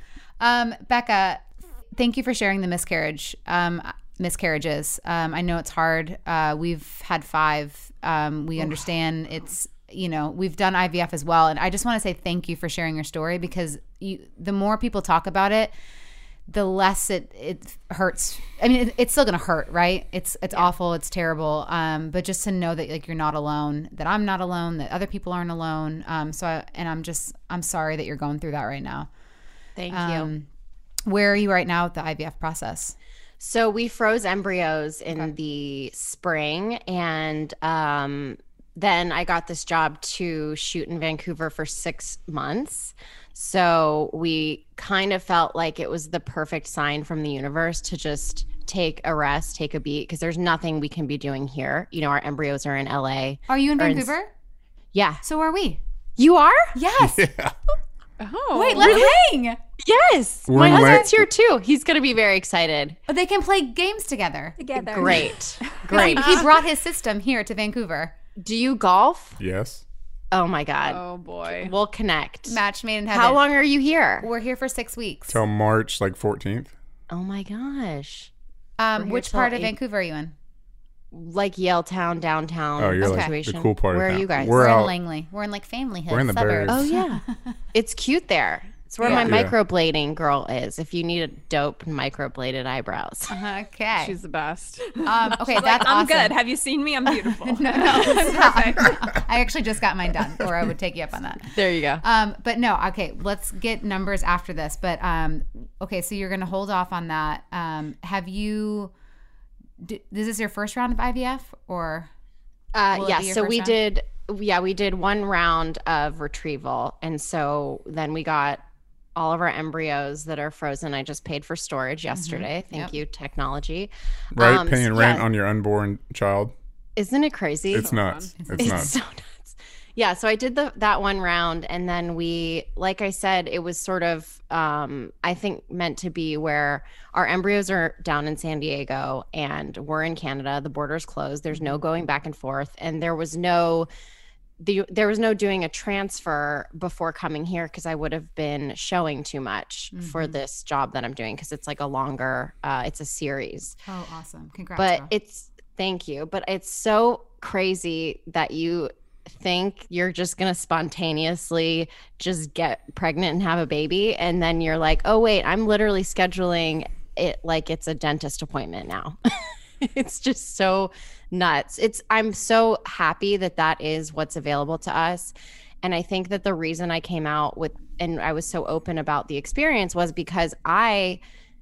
Becca, thank you for sharing the miscarriages. I know it's hard. We've had 5. We understand it's, we've done IVF as well. And I just want to say thank you for sharing your story, because the more people talk about it, the less it hurts. I mean, it's still going to hurt, right? It's awful. It's terrible. But just to know that like you're not alone, that I'm not alone, that other people aren't alone. I'm sorry that you're going through that right now. Thank you. Where are you right now with the IVF process? So we froze embryos in the spring, and then I got this job to shoot in Vancouver for 6 months. So we kind of felt like it was the perfect sign from the universe to just take a rest, take a beat, because there's nothing we can be doing here. Our embryos are in LA. Are you in Vancouver? Yeah. So are we. You are? Yes. Yeah. Oh, wait, let's hang. Yes. We're My in husband's here too. He's going to be very excited. Oh, they can play games together. Great. Great. He brought his system here to Vancouver. Do you golf? Yes. Oh my God. Oh boy. We'll connect. Match made in heaven. How long are you here? We're here for 6 weeks. Till March 14th. Oh my gosh. Which part of Vancouver are you in? Like Yaletown, downtown. Oh, you're situation. like the cool part Where of town. are you guys? We're in out. Langley. We're in like Family Hill. We're in the suburbs. burbs. Oh yeah. It's cute there. It's where my microblading girl is. If you need a dope microbladed eyebrows. Okay. She's the best. Okay, She's that's like, I'm awesome. good. Have you seen me? I'm beautiful. No, I actually just got mine done, or I would take you up on that. There you go. But no, okay, let's get numbers after this. But okay, so you're going to hold off on that. Have you? Is this your first round of IVF, or? Yes. So we did. Yeah, we did 1 round of retrieval, and so then we got all of our embryos that are frozen. I just paid for storage yesterday. Thank you, technology. Right, paying rent on your unborn child. Isn't it crazy? It's nuts. It's nuts. So nuts. Yeah, so I did that 1 round, and then we, like I said, it was sort of, I think, meant to be where our embryos are down in San Diego, and we're in Canada. The border's closed. There's no going back and forth, and there was no doing a transfer before coming here, because I would have been showing too much for this job that I'm doing, because it's like a longer, it's a series. Oh, awesome. Congrats. But thank you. But it's so crazy that you think you're just going to spontaneously just get pregnant and have a baby. And then you're like, oh, wait, I'm literally scheduling it like it's a dentist appointment now. It's just so nuts. I'm so happy that is what's available to us. And I think that the reason I came out with, and I was so open about the experience, was because I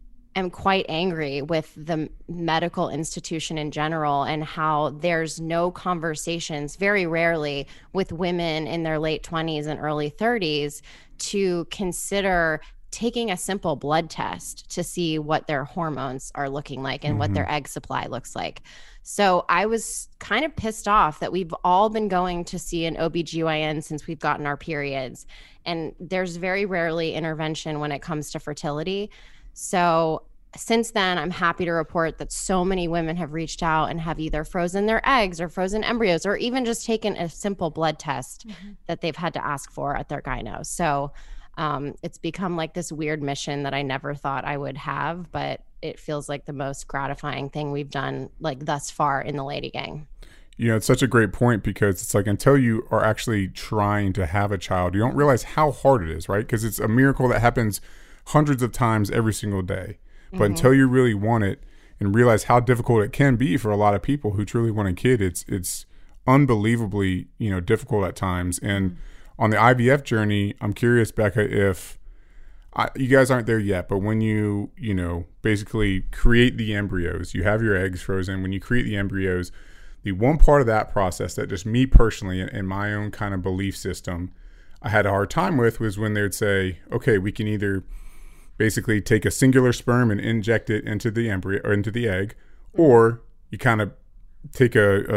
am quite angry with the medical institution in general, and how there's no conversations, very rarely, with women in their late 20s and early 30s to consider taking a simple blood test to see what their hormones are looking like and what their egg supply looks like. So I was kind of pissed off that we've all been going to see an OBGYN since we've gotten our periods, and there's very rarely intervention when it comes to fertility. So since then, I'm happy to report that so many women have reached out and have either frozen their eggs or frozen embryos, or even just taken a simple blood test that they've had to ask for at their gyno. So it's become like this weird mission that I never thought I would have, but it feels like the most gratifying thing we've done like thus far in the Lady Gang. It's such a great point, because it's like, until you are actually trying to have a child, you don't realize how hard it is, right? Because it's a miracle that happens hundreds of times every single day. But until you really want it and realize how difficult it can be for a lot of people who truly want a kid, it's unbelievably, difficult at times. And on the IVF journey, I'm curious, Becca, if you guys aren't there yet, but when you basically create the embryos, you have your eggs frozen. When you create the embryos, the one part of that process that just me personally, in my own kind of belief system, I had a hard time with, was when they would say, okay, we can either basically take a singular sperm and inject it into the embryo or into the egg, or you kind of take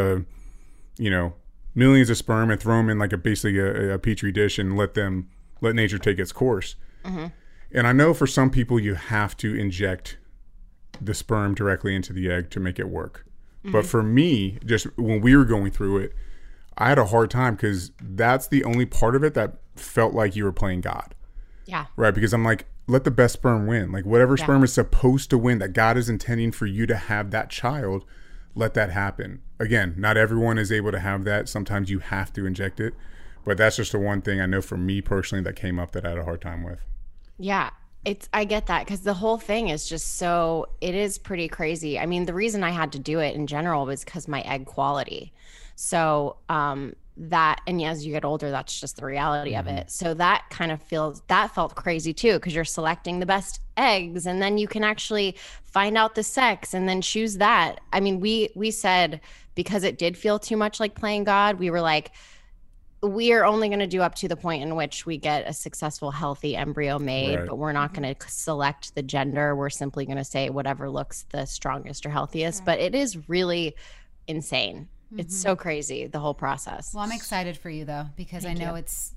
millions of sperm and throw them in like basically a petri dish and let nature take its course. And I know for some people you have to inject the sperm directly into the egg to make it work. But for me, just when we were going through it, I had a hard time because that's the only part of it that felt like you were playing God. Yeah. Right. Because I'm like, let the best sperm win. Like whatever sperm is supposed to win, that God is intending for you to have that child, let that happen. Again, not everyone is able to have that. Sometimes you have to inject it. But that's just the one thing I know for me personally that came up that I had a hard time with. Yeah. I get that because the whole thing is just it is pretty crazy. I mean, the reason I had to do it in general was because my egg quality. So and as you get older, that's just the reality of it. So that kind of felt crazy too, because you're selecting the best eggs and then you can actually find out the sex and then choose that. I mean, we said, because it did feel too much like playing God, we were like, we are only going to do up to the point in which we get a successful, healthy embryo made, but we're not going to select the gender. We're simply going to say whatever looks the strongest or healthiest. But it is really insane. It's so crazy, the whole process. Well, I'm excited for you though, because I know it's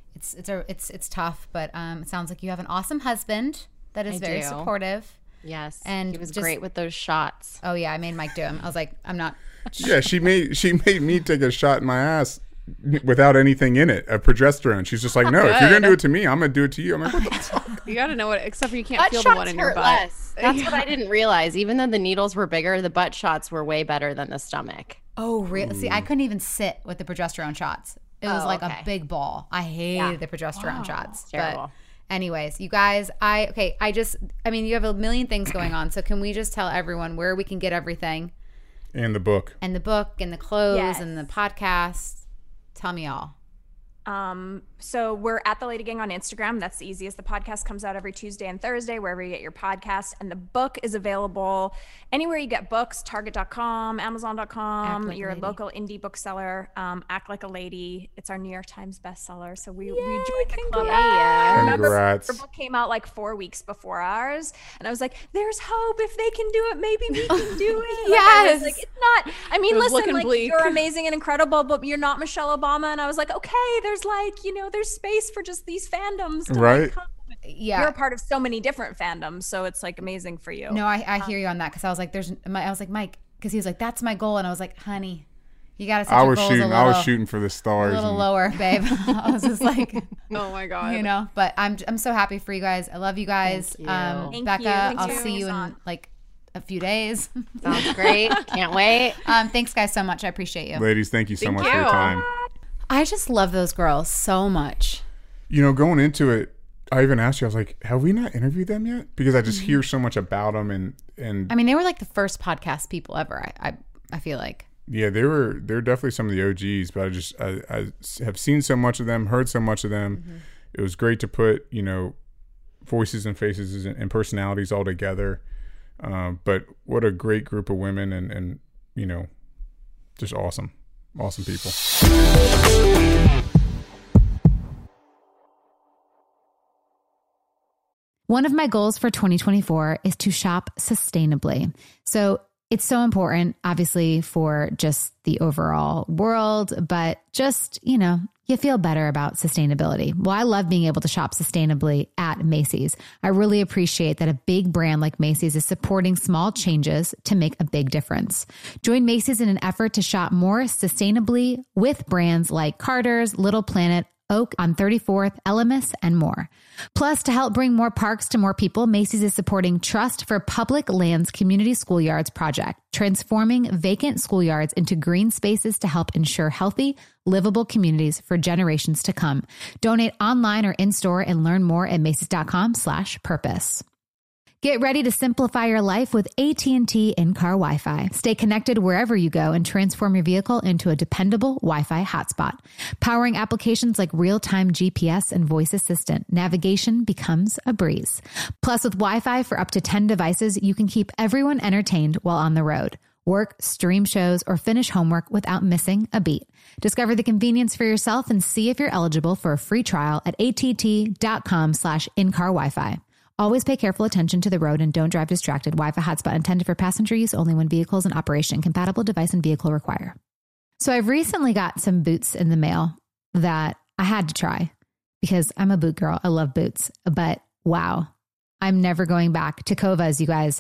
tough, but it sounds like you have an awesome husband that is very supportive. Yes, and he was great with those shots. Oh yeah, I made Mike do them. I was like, I'm not. Yeah, she made me take a shot in my ass without anything in it, a progesterone. She's just like, no, if you're gonna do it to me, I'm gonna do it to you. I'm like, what the fuck? You gotta know what, except for you can't Butt feel the one in your butt. Less. That's what I didn't realize. Even though the needles were bigger, the butt shots were way better than the stomach. Oh, really? See, I couldn't even sit with the progesterone shots. It was like a big ball. I hated the progesterone shots. Terrible. But anyways, you guys, I mean, you have a million things going on. So can we just tell everyone where we can get everything? And the book. And the book and the clothes and the podcast. Tell me all. So we're at The Lady Gang on Instagram. That's the easiest. The podcast comes out every Tuesday and Thursday, wherever you get your podcast. And the book is available anywhere you get books, Target.com, Amazon.com, Like your local indie bookseller. Act Like a Lady. It's our New York Times bestseller. So we joined the club. I remember our book came out like 4 weeks before ours. And I was like, there's hope. If they can do it, maybe we can do it. Yes. I was like, it's not, I mean, listen, like bleak. you're amazing and incredible, but you're not Michelle Obama. And I was like, okay, there's like, there's space for just these fandoms to right. like come. Yeah, you're a part of so many different fandoms, so it's like amazing for you. No, I hear you on that, because I was like, I was like, Mike, because he was like, that's my goal, and I was like, honey, you gotta set your goals I was shooting for the stars, a little lower, babe. I was just like, oh my god, but I'm so happy for you guys. I love you guys. Thank you. Becca, I'll see you in like a few days. Sounds great. Can't wait. Thanks guys so much. I appreciate you, ladies. Thank you so much for your time. I just love those girls so much. Going into it, I even asked you, I was like, have we not interviewed them yet? Because I just hear so much about them, and I mean, they were like the first podcast people ever. I feel like. Yeah, they're definitely some of the OGs, but I have seen so much of them, heard so much of them. It was great to put voices and faces and personalities all together. But what a great group of women, and just awesome people. One of my goals for 2024 is to shop sustainably. So it's so important, obviously, for just the overall world, but just, you feel better about sustainability. Well, I love being able to shop sustainably at Macy's. I really appreciate that a big brand like Macy's is supporting small changes to make a big difference. Join Macy's in an effort to shop more sustainably with brands like Carter's, Little Planet, Oak on 34th, Elemis, and more. Plus, to help bring more parks to more people, Macy's is supporting Trust for Public Lands Community Schoolyards project, transforming vacant schoolyards into green spaces to help ensure healthy, livable communities for generations to come. Donate online or in-store and learn more at Macy's.com/purpose. Get ready to simplify your life with AT&T in-car Wi-Fi. Stay connected wherever you go and transform your vehicle into a dependable Wi-Fi hotspot. Powering applications like real-time GPS and voice assistant, navigation becomes a breeze. Plus, with Wi-Fi for up to 10 devices, you can keep everyone entertained while on the road. Work, stream shows, or finish homework without missing a beat. Discover the convenience for yourself and see if you're eligible for a free trial at att.com/in-car Wi-Fi. Always pay careful attention to the road and don't drive distracted. Wi-Fi hotspot intended for passenger use only when vehicles in operation. Compatible device and vehicle require. So I've recently got some boots in the mail that I had to try because I'm a boot girl. I love boots. But wow, I'm never going back to Kovas, you guys.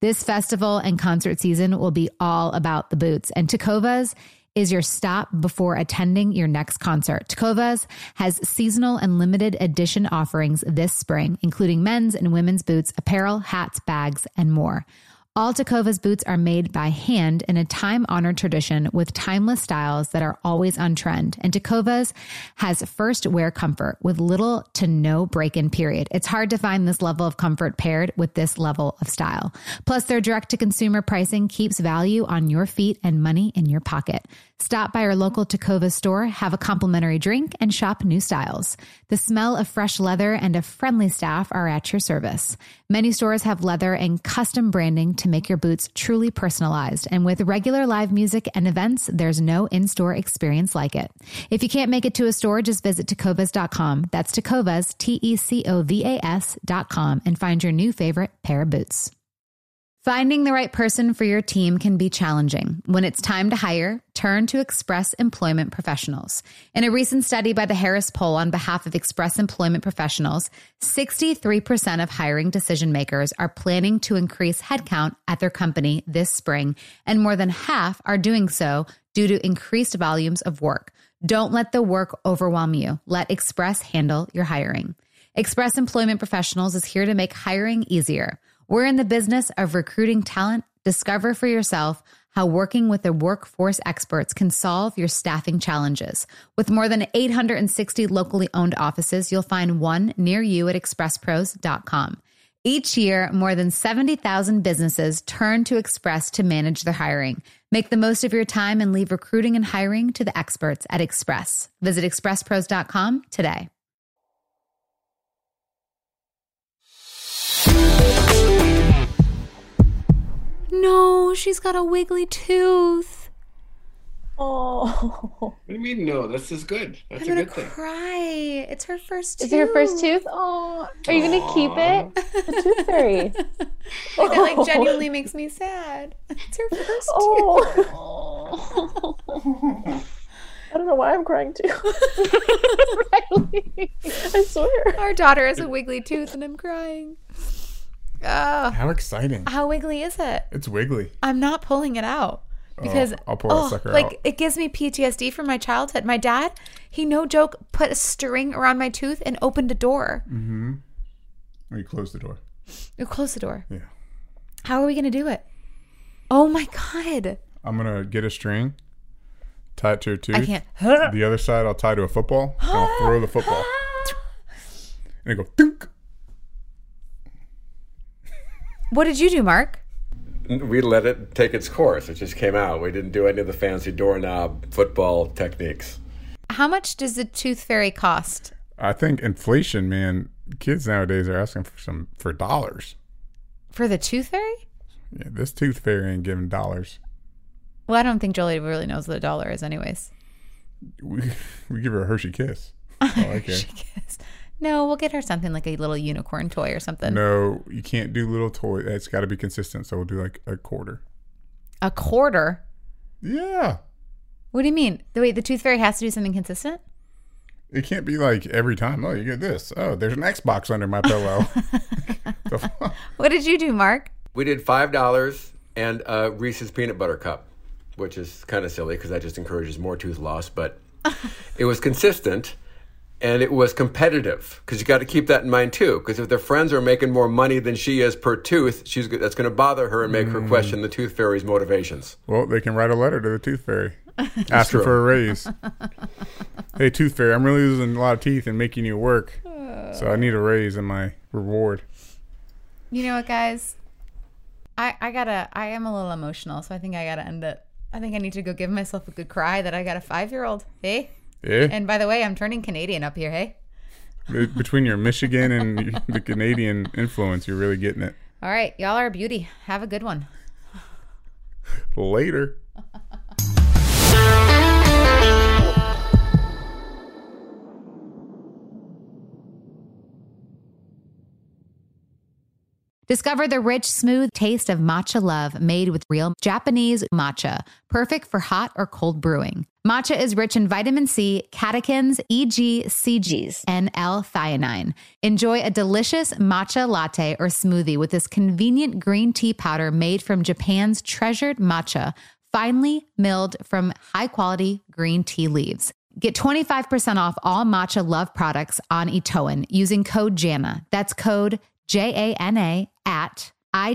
This festival and concert season will be all about the boots, and Tecovas is your stop before attending your next concert. Tecovas has seasonal and limited edition offerings this spring, including men's and women's boots, apparel, hats, bags, and more. All Tecovas boots are made by hand in a time-honored tradition with timeless styles that are always on trend. And Tecovas has first wear comfort with little to no break-in period. It's hard to find this level of comfort paired with this level of style. Plus, their direct-to-consumer pricing keeps value on your feet and money in your pocket. Stop by your local Tecovas store, have a complimentary drink, and shop new styles. The smell of fresh leather and a friendly staff are at your service. Many stores have leather and custom branding to make your boots truly personalized. And with regular live music and events, there's no in-store experience like it. If you can't make it to a store, just visit tecovas.com. That's Tecovas, Tecovas.com, and find your new favorite pair of boots. Finding the right person for your team can be challenging. When it's time to hire, turn to Express Employment Professionals. In a recent study by the Harris Poll on behalf of Express Employment Professionals, 63% of hiring decision makers are planning to increase headcount at their company this spring, and more than half are doing so due to increased volumes of work. Don't let the work overwhelm you. Let Express handle your hiring. Express Employment Professionals is here to make hiring easier. We're in the business of recruiting talent. Discover for yourself how working with the workforce experts can solve your staffing challenges. With more than 860 locally owned offices, you'll find one near you at expresspros.com. Each year, more than 70,000 businesses turn to Express to manage their hiring. Make the most of your time and leave recruiting and hiring to the experts at Express. Visit expresspros.com today. No, she's got a wiggly tooth. Oh. What do you mean, no? This is good. That's I'm a gonna good thing. cry. It's her first tooth. Is it your first tooth? Oh, are you gonna keep it? The tooth fairy. It like genuinely makes me sad. It's her first tooth. I don't know why I'm crying too. Riley, I swear. Our daughter has a wiggly tooth and I'm crying. Oh, How exciting. how wiggly is it? It's wiggly. I'm not pulling it out because I'll pull that sucker like out. it gives me PTSD from my childhood. My dad, he no joke, put a string around my tooth and opened a door. Mm-hmm. Or you close the door. You close the door. Yeah. How are we gonna do it? Oh my God. I'm going to get a string, tie it to your tooth. I can't. The other side I'll tie to a football, and I'll throw the football. And it go, dunk. What did you do, Mark? We let it take its course. It just came out. We didn't do any of the fancy doorknob football techniques. How much does the tooth fairy cost? I think inflation, man, kids nowadays are asking for dollars. For the tooth fairy? Yeah, this tooth fairy ain't giving dollars. Well, I don't think Jolie really knows what a dollar is anyways. We give her a Hershey Kiss. I like it. No, we'll get her something like a little unicorn toy or something. No, you can't do little toy. It's got to be consistent. So we'll do like a quarter. A quarter? Yeah. What do you mean? Wait, the tooth fairy has to do something consistent? It can't be like every time. Oh, you get this. Oh, there's an Xbox under my pillow. What did you do, Mark? We did $5 and a Reese's peanut butter cup, which is kind of silly because that just encourages more tooth loss. But it was consistent. And it was competitive because you got to keep that in mind too. Because if their friends are making more money than she is per tooth, that's going to bother her and make her question the tooth fairy's motivations. Well, they can write a letter to the tooth fairy, asking for a raise. Hey, tooth fairy, I'm really losing a lot of teeth and making you work, so I need a raise in my reward. You know what, guys? I am a little emotional, so I think I gotta end it. I think I need to go give myself a good cry that I got a 5-year-old. Hey. Yeah. And by the way, I'm turning Canadian up here, hey? Between your Michigan and the Canadian influence, you're really getting it. All right. Y'all are a beauty. Have a good one. Later. Discover the rich, smooth taste of matcha love made with real Japanese matcha, perfect for hot or cold brewing. Matcha is rich in vitamin C, catechins, EGCGs, and L-theanine. Enjoy a delicious matcha latte or smoothie with this convenient green tea powder made from Japan's treasured matcha, finely milled from high-quality green tea leaves. Get 25% off all Matcha Love products on Itoen using code JANA. That's code JANA at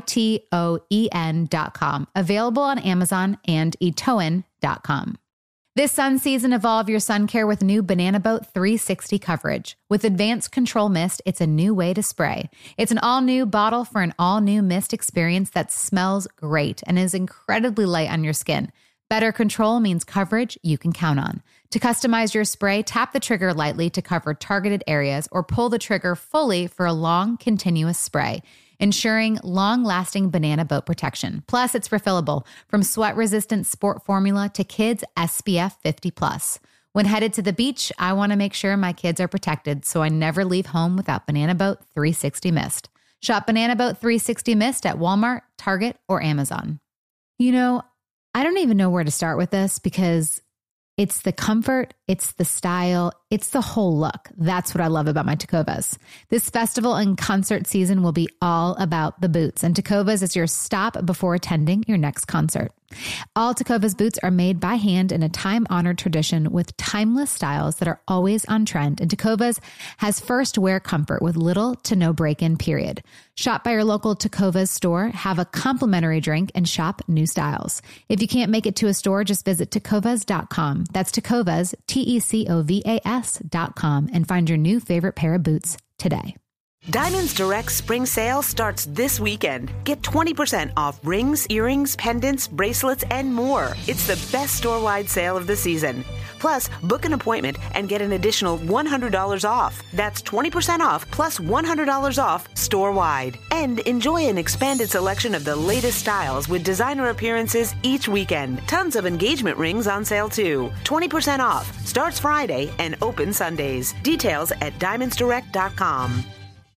itoen.com. Available on Amazon and itoen.com. This sun season, evolve your sun care with new Banana Boat 360 coverage. With advanced control mist, it's a new way to spray. It's an all-new bottle for an all-new mist experience that smells great and is incredibly light on your skin. Better control means coverage you can count on. To customize your spray, tap the trigger lightly to cover targeted areas or pull the trigger fully for a long, continuous spray, ensuring long-lasting Banana Boat protection. Plus, it's refillable from sweat-resistant sport formula to kids SPF 50+. When headed to the beach, I want to make sure my kids are protected, so I never leave home without Banana Boat 360 Mist. Shop Banana Boat 360 Mist at Walmart, Target, or Amazon. You know, I don't even know where to start with this because it's the comfort, it's the style, it's the whole look. That's what I love about my Tecovas. This festival and concert season will be all about the boots, and Tecovas is your stop before attending your next concert. All Tecovas boots are made by hand in a time-honored tradition with timeless styles that are always on trend, and Tecovas has first wear comfort with little to no break-in period. Shop by your local Tecovas store, have a complimentary drink, and shop new styles. If you can't make it to a store, just visit tecovas.com. That's Tecovas, TECOVAS.com, and find your new favorite pair of boots today. Diamonds Direct Spring Sale starts this weekend. Get 20% off rings, earrings, pendants, bracelets, and more. It's the best store-wide sale of the season. Plus, book an appointment and get an additional $100 off. That's 20% off plus $100 off store-wide. And enjoy an expanded selection of the latest styles with designer appearances each weekend. Tons of engagement rings on sale too. 20% off. Starts Friday and open Sundays. Details at diamondsdirect.com.